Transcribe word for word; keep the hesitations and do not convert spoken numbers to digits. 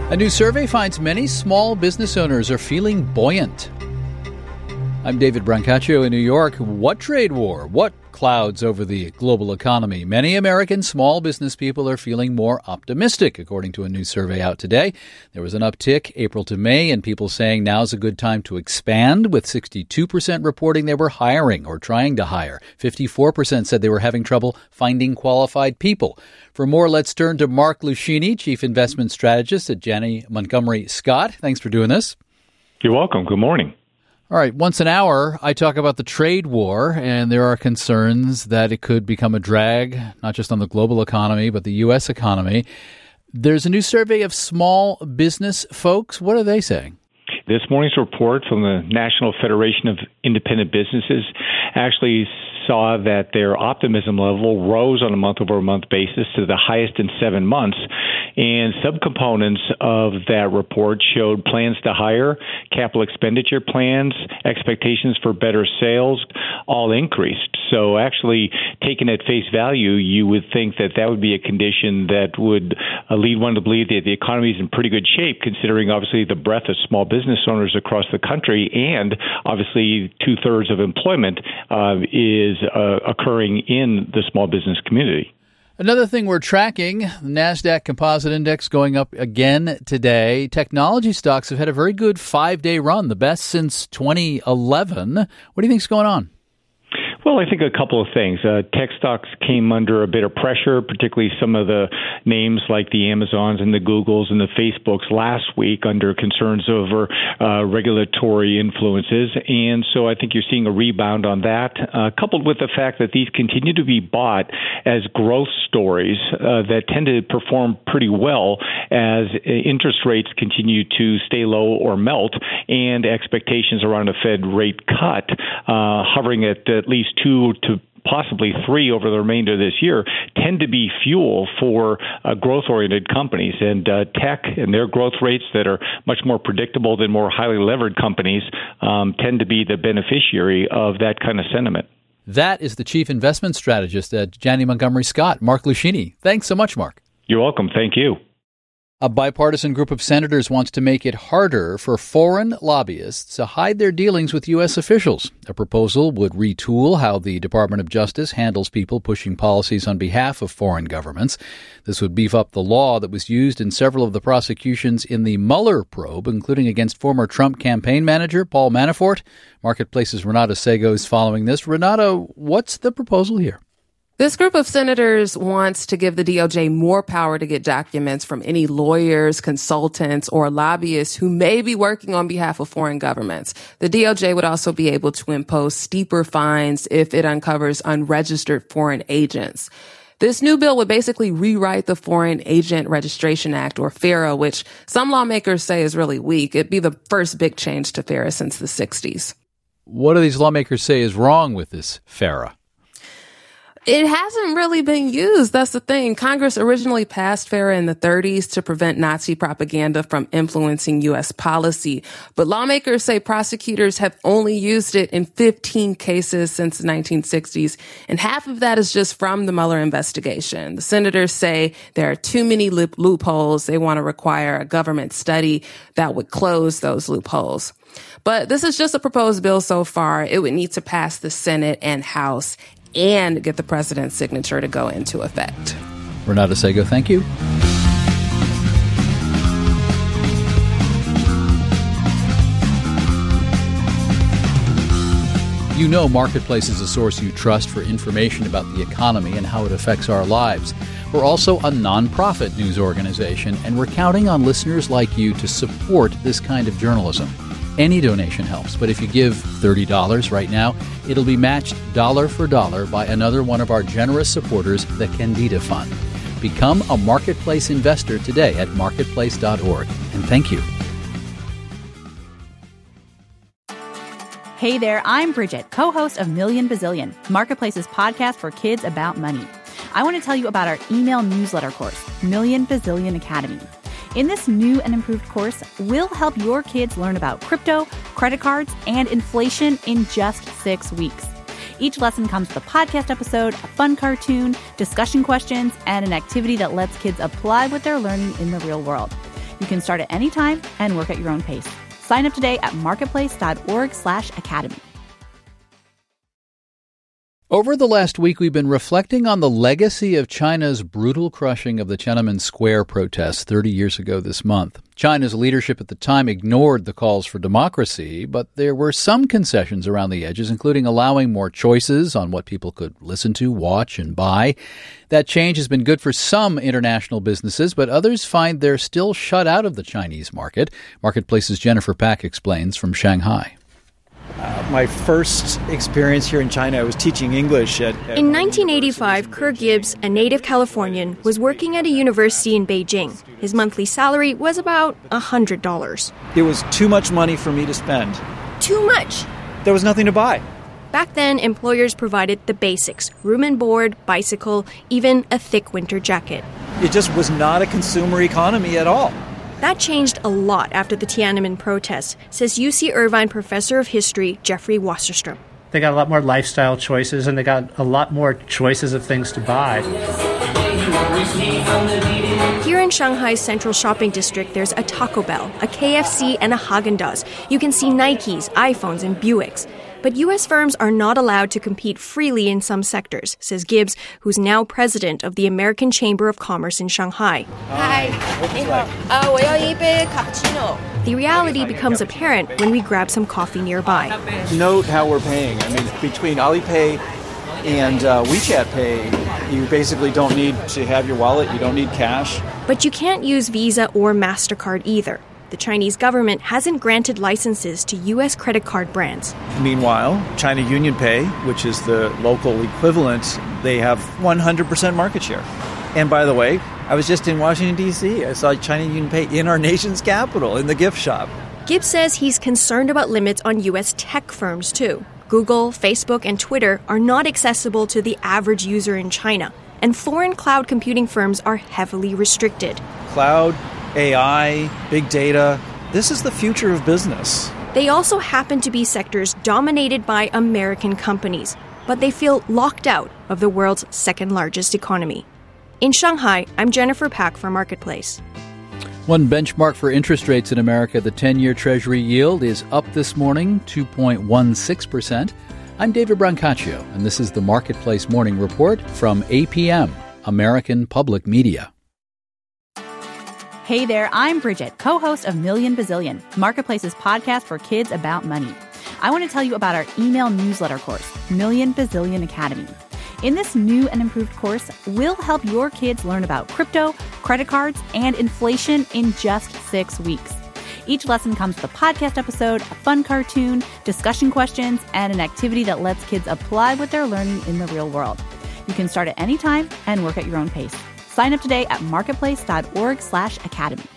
A new survey finds many small business owners are feeling buoyant. I'm David Brancaccio in New York. What trade war? What clouds over the global economy? Many American small business people are feeling more optimistic, according to a new survey out today. There was an uptick April to May in people saying now's a good time to expand, with sixty-two percent reporting they were hiring or trying to hire. fifty-four percent said they were having trouble finding qualified people. For more, let's turn to Mark Lucchini, Chief Investment Strategist at Janney Montgomery Scott. Thanks for doing this. You're welcome. Good morning. All right. Once an hour, I talk about the trade war, and there are concerns that it could become a drag, not just on the global economy, but the U S economy. There's a new survey of small business folks. What are they saying? This morning's report from the National Federation of Independent Businesses actually saw that their optimism level rose on a month-over-month basis to the highest in seven months. And subcomponents of that report showed plans to hire, capital expenditure plans, expectations for better sales, all increased. So actually, taken at face value, you would think that that would be a condition that would uh, lead one to believe that the economy is in pretty good shape, considering obviously the breadth of small business owners across the country, and obviously two-thirds of employment uh, is uh, occurring in the small business community. Another thing we're tracking, the NASDAQ Composite Index going up again today. Technology stocks have had a very good five-day run, the best since twenty eleven. What do you think's going on? Well, I think a couple of things. Uh, tech stocks came under a bit of pressure, particularly some of the names like the Amazons and the Googles and the Facebooks last week under concerns over uh, regulatory influences. And so I think you're seeing a rebound on that, uh, coupled with the fact that these continue to be bought as growth stories uh, that tend to perform pretty well as interest rates continue to stay low or melt, and expectations around a Fed rate cut uh, hovering at at least two to possibly three over the remainder of this year, tend to be fuel for uh, growth-oriented companies. And uh, tech and their growth rates that are much more predictable than more highly levered companies um, tend to be the beneficiary of that kind of sentiment. That is the Chief Investment Strategist at Janney Montgomery Scott, Mark Lucchini. Thanks so much, Mark. You're welcome. Thank you. A bipartisan group of senators wants to make it harder for foreign lobbyists to hide their dealings with U S officials. A proposal would retool how the Department of Justice handles people pushing policies on behalf of foreign governments. This would beef up the law that was used in several of the prosecutions in the Mueller probe, including against former Trump campaign manager Paul Manafort. Marketplace's Renata Sego is following this. Renata, what's the proposal here? This group of senators wants to give the D O J more power to get documents from any lawyers, consultants, or lobbyists who may be working on behalf of foreign governments. The D O J would also be able to impose steeper fines if it uncovers unregistered foreign agents. This new bill would basically rewrite the Foreign Agent Registration Act, or FARA, which some lawmakers say is really weak. It'd be the first big change to FARA since the sixties. What do these lawmakers say is wrong with this FARA? It hasn't really been used. That's the thing. Congress originally passed FARA in the thirties to prevent Nazi propaganda from influencing U S policy. But lawmakers say prosecutors have only used it in fifteen cases since the nineteen sixties, and half of that is just from the Mueller investigation. The senators say there are too many loopholes. They want to require a government study that would close those loopholes. But this is just a proposed bill so far. It would need to pass the Senate and House and get the president's signature to go into effect. Renata Sego, thank you. You know Marketplace is a source you trust for information about the economy and how it affects our lives. We're also a nonprofit news organization, and we're counting on listeners like you to support this kind of journalism. Any donation helps, but if you give thirty dollars right now, it'll be matched dollar for dollar by another one of our generous supporters, the Kendeda Fund. Become a Marketplace investor today at marketplace dot org. And thank you. Hey there, I'm Bridget, co-host of Million Bazillion, Marketplace's podcast for kids about money. I want to tell you about our email newsletter course, Million Bazillion Academy. In this new and improved course, we'll help your kids learn about crypto, credit cards, and inflation in just six weeks. Each lesson comes with a podcast episode, a fun cartoon, discussion questions, and an activity that lets kids apply what they're learning in the real world. You can start at any time and work at your own pace. Sign up today at marketplace.org slash academy. Over the last week, we've been reflecting on the legacy of China's brutal crushing of the Tiananmen Square protests thirty years ago this month. China's leadership at the time ignored the calls for democracy, but there were some concessions around the edges, including allowing more choices on what people could listen to, watch, and buy. That change has been good for some international businesses, but others find they're still shut out of the Chinese market. Marketplace's Jennifer Pak explains from Shanghai. Uh, my first experience here in China, I was teaching English at... at in nineteen eighty-five, Kerr Gibbs, a native Californian, was working at a university in Beijing. His monthly salary was about one hundred dollars. It was too much money for me to spend. Too much? There was nothing to buy. Back then, employers provided the basics: room and board, bicycle, even a thick winter jacket. It just was not a consumer economy at all. That changed a lot after the Tiananmen protests, says U C Irvine professor of history Jeffrey Wasserstrom. They got a lot more lifestyle choices, and they got a lot more choices of things to buy. Here in Shanghai's central shopping district, there's a Taco Bell, a K F C, and a Haagen-Dazs. You can see Nikes, iPhones, and Buicks. But U S firms are not allowed to compete freely in some sectors, says Gibbs, who's now president of the American Chamber of Commerce in Shanghai. Hi. Uh, the reality becomes apparent when we grab some coffee nearby. Note how we're paying. I mean, between Alipay and uh, WeChat Pay, you basically don't need to have your wallet. You don't need cash. But you can't use Visa or MasterCard either. The Chinese government hasn't granted licenses to U S credit card brands. Meanwhile, China UnionPay, which is the local equivalent, they have one hundred percent market share. And by the way, I was just in Washington, D C I saw China UnionPay in our nation's capital, in the gift shop. Gibbs says he's concerned about limits on U S tech firms, too. Google, Facebook, and Twitter are not accessible to the average user in China, and foreign cloud computing firms are heavily restricted. Cloud, A I, big data, this is the future of business. They also happen to be sectors dominated by American companies, but they feel locked out of the world's second largest economy. In Shanghai, I'm Jennifer Pak for Marketplace. One benchmark for interest rates in America, the ten-year Treasury yield is up this morning, two point one six percent. I'm David Brancaccio, and this is the Marketplace Morning Report from A P M, American Public Media. Hey there, I'm Bridget, co-host of Million Bazillion, Marketplace's podcast for kids about money. I want to tell you about our email newsletter course, Million Bazillion Academy. In this new and improved course, we'll help your kids learn about crypto, credit cards, and inflation in just six weeks. Each lesson comes with a podcast episode, a fun cartoon, discussion questions, and an activity that lets kids apply what they're learning in the real world. You can start at any time and work at your own pace. Sign up today at marketplace.org slash academy.